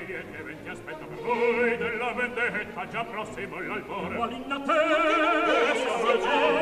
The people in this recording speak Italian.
lieti eventi aspetta per voi della vendetta già prossimo l'albore. Qual in attesa